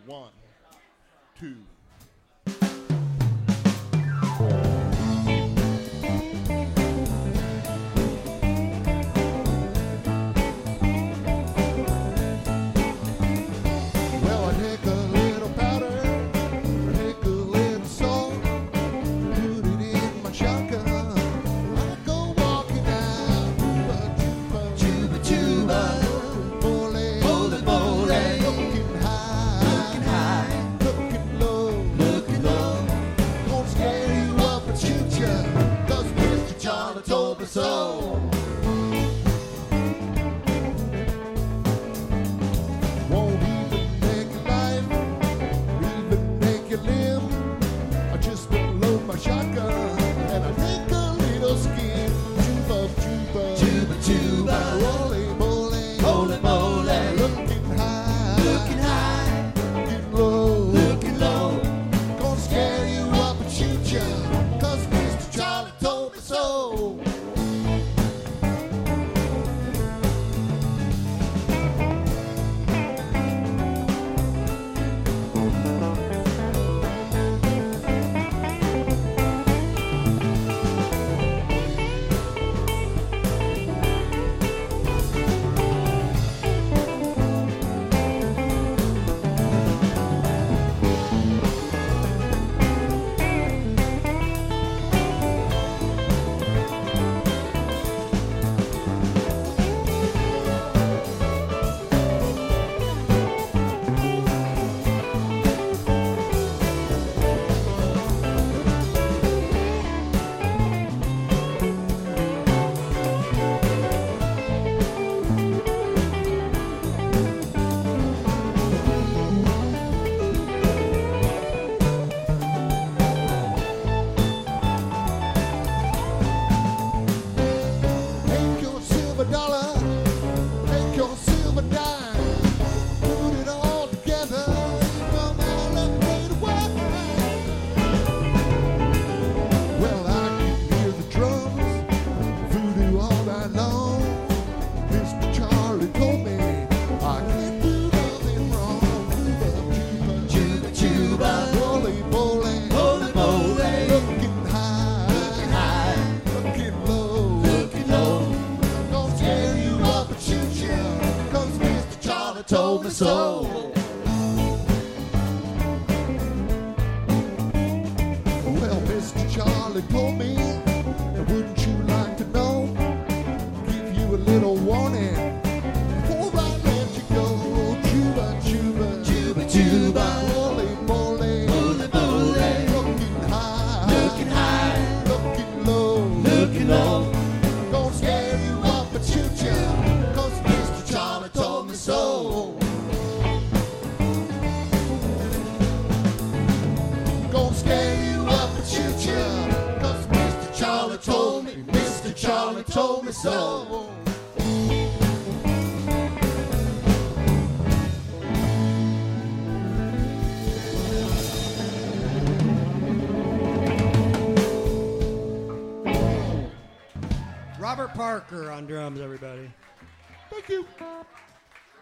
1, 2. Well, I take a little powder, I take a little salt, put it in my shotgun. I go walking out, tuba, tuba, bole, bole, bole, looking high, looking low, gonna scare you up and shoot ya, 'cause Mr. Charlie told me so. Won't even make your life, even make you live. I just load my shotgun and I take a little skin. Tuba, tuba, tuba, bole, bole, bole, bole, looking high, looking low, gonna scare you up and shoot ya, 'cause Mr. Charlie told me so. Take your silver dollar, take your silver dime, put it all together, come out and play the wine. Well, I can hear the drums, voodoo all night long. Mr. Charlie told me I can't do nothing wrong. Tuba, tuba, bole, bole, bole, bole, looking high, looking low, gonna scare you up and shoot ya, 'cause Mr. Charlie told me so. Well, Mr. Charlie told me, wouldn't you like to know? Give you a little warning before I let you go. Tuba, tuba, tuba, tuba, bole, bole, bole, bole, looking high, looking low, gonna scare you up and shoot ya, 'cause Mr. Charlie told me so. Gonna scare you up and shoot ya, 'cause Mr. Charlie told me, Mr. Charlie told me so. Robert Parker on drums, everybody. Thank you.